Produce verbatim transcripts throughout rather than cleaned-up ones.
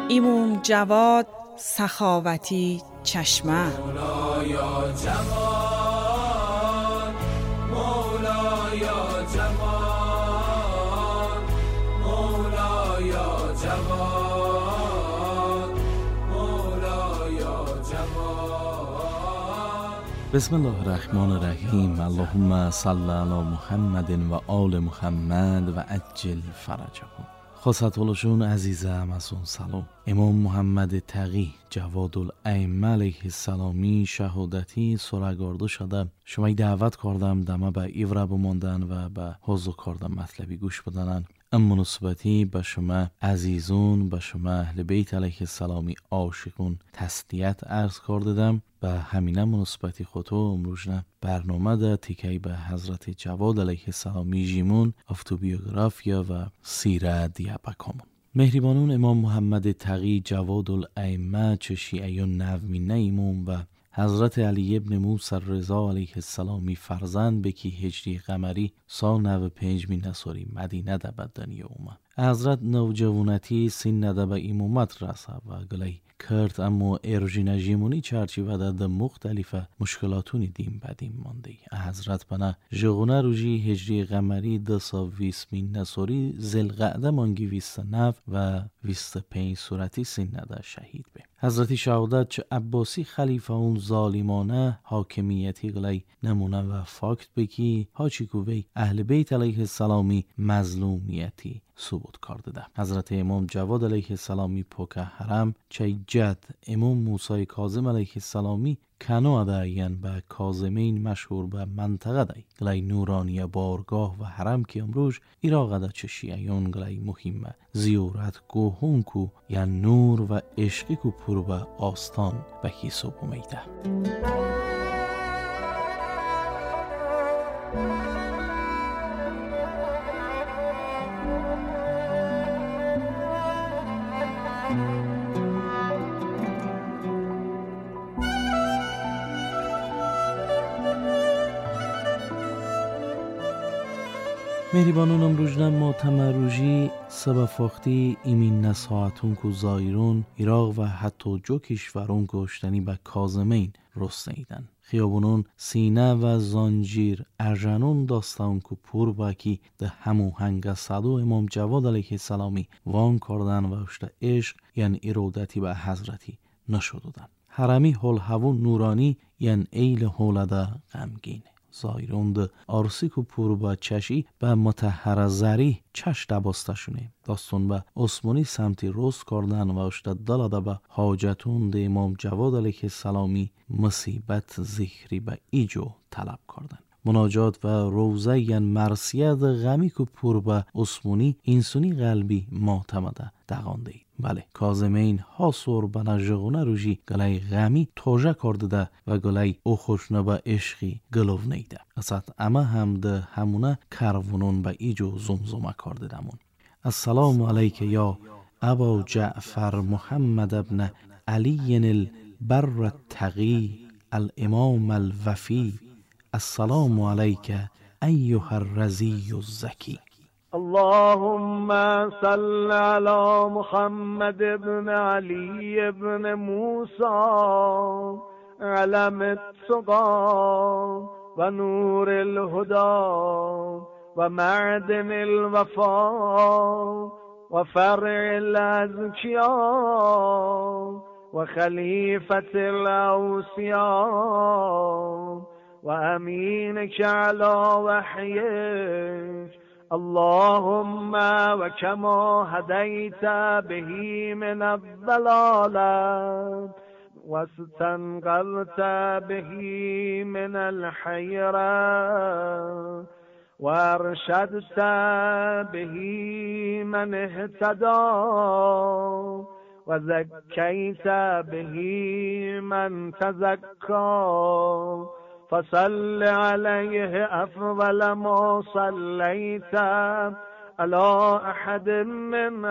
ایموم جواد سخاوتی چشمه. مولایا جواد، مولایا جواد، مولایا جواد، مولایا جواد. بسم الله الرحمن الرحیم. اللهم صل علی محمد و آل محمد و عجل فرجهم. خاصتولشون عزیزم از اون سلام. امام محمد تقی جواد الائمه علیه السلامی شهادتی سرگارده شده. شما دعوت کردم دمه به ایوره بماندن و به حضور کردم مطلبی گوش بدنن. ام مناسبتی به شما عزیزون، به شما اهل بیت علیه السلامی عاشقون تسلیت عرض کردم. به همینه مناسبتی خودتو امروزنه برنامه ده تیکی به حضرت جواد علیه السلامی جیمون افتوبیوگرافیا و سیره دیابکامون. مهربانون امام محمد تقی جواد الائمه چه شیعیون نومینه ایمون و حضرت علی ابن موسی رضا علیه السلامی فرزند بکی هجری قمری سال نو و پنج می نصاری مدینه ده به دنیا اومد. حضرت نوجوانتی سین نده به امامت رسه و گلی کرد، اما ارژین جیمونی چرچی و ده مختلف مشکلاتونی دیم بدیم مانده. حضرت بنا جغونه روژی هجری قمری ده سا ویس می نصاری زلقعده مانگی ویست نو و ویست پنج صورتی سین نده شهید به. حضرت شهادت چه عباسی خلیفه اون ظالمانه حاکمیتی گلی نمونه و فاکت بکی هاچی کوی اهل بیت علیه السلامی مظلومیتی ثبوت کرده ده. حضرت امام جواد علیه السلامی پوکه حرم چه جد امام موسی کاظم علیه السلامی کنو ده ین به کاظمین مشهور به منطقه ده گلی نورانی بارگاه و حرم که امروز ایراغ ده چه شیعیون گلی مهمه زیورت گوهون کو یا نور و عشقی کو پر به آستان به حساب امیده. مهربانون امروزنم ماتم روژی سبا فاختی ایمین نساعتون کو زایرون ایراغ و حتی جو کشورون کشتنی به کاظمین رست نیدن. خیابونون سینه و زنجیر ارجنون داستان کو پور باکی ده همو هنگ صدو امام جواد علیه السلامی وان کردن و اشته عشق یعنی ارادتی به حضرتی نشدودن. حرمی هول هوون نورانی یعنی ایل هولده غمگینه. زایرون ده آرسی کو پور با چشی به متحر زری چش دباسته شونه. داستون به عثمانی سمتی روز کردن و اشتد دلاده به حاجتون ده امام جواد علیه السلامی مصیبت ذکری به ایجو طلب کردن. مناجات و روزه ین مرسیه ده غمی کو پور به عثمانی انسانی قلبی ماتمده دغانده. بله کاظمین ها سور بنا جغونه روژی گلای غمی توجه کرده ده و گلای او خوشنه به عشقی گلوو نیده. اصلا اما هم ده همونه کروونون به ایجو زمزمه کرده دمون. السلام علیک یا ابا جعفر محمد ابن علی البر التقی الامام الوفی. السلام علیک ایها الرضی الزکی. اللهم صل على محمد بن علي بن موسى علم التقى ونور الهدى ومعدن الوفاء وفرع الأزكياء وخليفة الأوصياء وأمينك على وحيك. اللهم وكما هديت به من الضلالة واستنقذت به من الحيرة وارشدت به من اهتدى وزكيت به من تزكى فصل عليه أفضل ما صليت على أحد من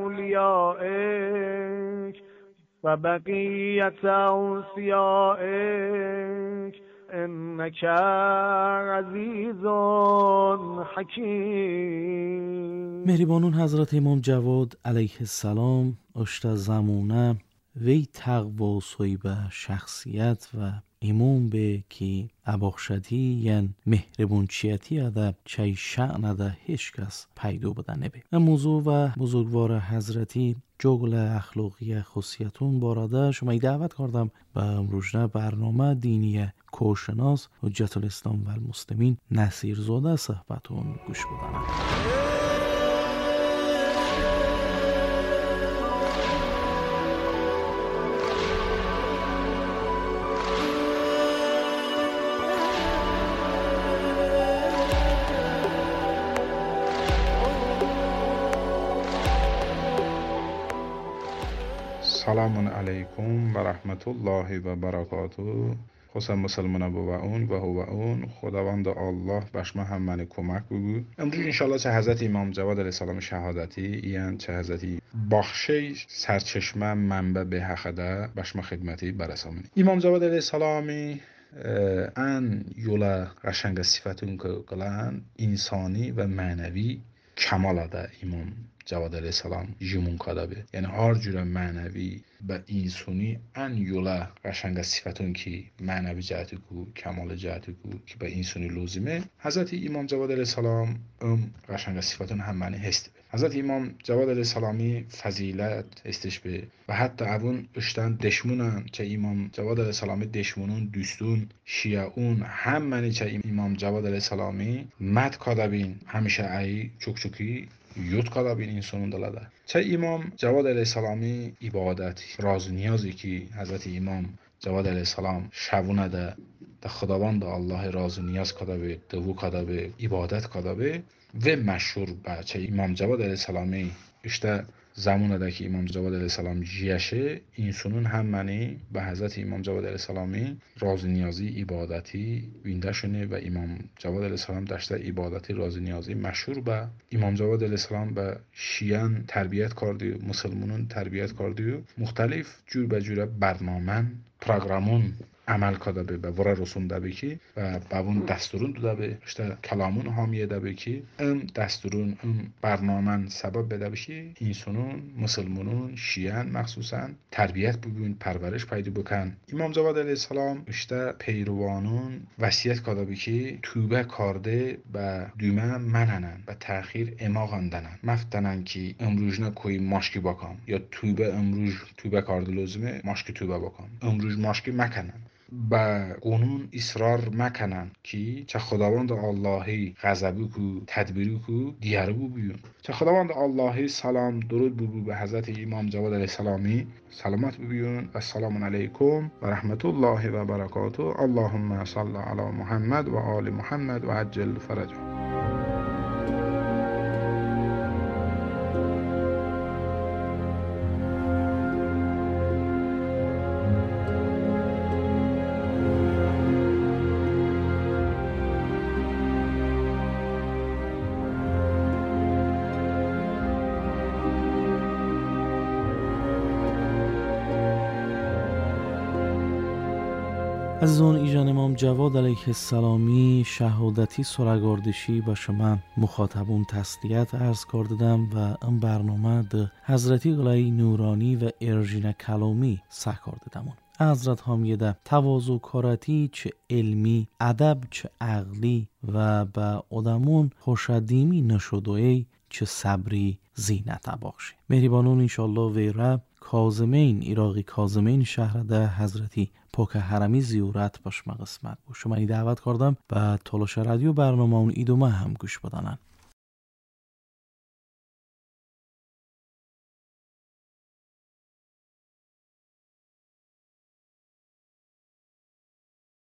أوليائك وبقية أوصيائك إنك عزيز حكيم. مهربانون حضرت امام جواد علیه السلام اشتا زمونه وی تقوا صیبه شخصیت و امام به که اباخشتی ین مهربونچیتی اده چای شعن اده هیچ کس پیدا بده نبی. موضوع و بزرگوار حضرتی جغل اخلاقی خصیتون باراده شما ای دعوت کردم به امروزنه برنامه دینی کوشناس حجت الاسلام و المسلمین نصیر زاده صحبتون گوش بدنم. سلام علیکم و رحمت الله و برکاته. خصوصا مسلمان با اون و هو اون خداوند الله بشما هم من کمک بگو. امروز انشالله چه حضرت امام جواد علیه السلام شهادتی یعنی چه حضرتی بخشه سرچشمه منبع به حقده بشما خدمتی برسامنی. امام جواد علیه السلامی ان یولا قشنگ صفتون که قلن انسانی و معنوی کمال ده امام جواد علیه السلام جمون کادابه، یعنی هر جور معنوی و انسانی ان یولا قشنگ صفتون که معنوی جهتی کو کمال جهتی کو که به انسانی لازمه حضرت امام جواد علیه السلام ام قشنگ صفتون هم معنی هست. حضرت امام جواد علیه السلامی فضیلت استش به و حتی اون اشتن دشمونن چه امام جواد علیه السلامی دشمونون دوستون شیعون هم معنی چه امام جواد علیه السلامی مد کادابین همیشه ای چوک چوکی یود کالا بین انسانون دلاده. چه امام جواد علیه السلامی عبادت راز نیازی که حضرت امام جواد علیه السلام شبونه ده ده خداوند الله راز نیاز کادا به دو کادا به عبادت کادا به و مشهور به چه امام جواد علیه السلامی اشته زمونه ده که امام جواد علیه السلام جیشه انسانون هم منی به حضرت امام جواد علیه السلامی راز نیازی عبادتی وینده شونه و امام جواد علیه السلام داشته عبادتی راز نیازی مشهور به امام جواد علیه السلام به شیعان تربیت کردی مسلمانون تربیت کردی مختلف جور به جور برنامه پروگرامون عمل کرده به ورا رسونده بکی و با اون دستورون داده به اشته کلامون حامیه ده بکی ام دستورون ام برنامه سبب بده بشی انسانون مسلمانون شیعان مخصوصا تربیت بگوین پرورش پیدا بکن. امام جواد علیه السلام اشته پیروانون وصیت کرده بکی توبه کرده به دومه مننن و تأخیر اما غندنن مفتنن که امروز نه کوی ماشکی بکن یا توبه امروز توبه کرده لازمه ماشکی توبه بکن امروز ماشکی مکنن با قانون اصرار مکنن که چه خداوند اللهی غضبی کو تدبیری کو دیاره بو بیون چه خداوند اللهی سلام درود بو به حضرت امام جواد علیه السلامی سلامت بیون. السلام علیکم و رحمت الله و برکاته. اللهم صل علی محمد و آل محمد و عجل فرجه. عزیزان ایجان امام جواد علیه السلامی شهادتی سرگاردشی با شما مخاطبون تسلیت عرض کردم و این برنامه ده حضرتی قلعه نورانی و ارژین کلامی سه کردمون. حضرت حامیه ده تواضع کارتی چه علمی ادب چه عقلی و به آدمون خوشدیمی نشدوی چه صبری زینت بخشی. مهربانون انشالله ویره کاظمین عراقی کاظمین شهر ده حضرتی پاک حرمی زیارت باش ما قسمت بود. شما ای دعوت کردم و تلاش رادیو برنامه اون ایدومه هم گوش بدانن.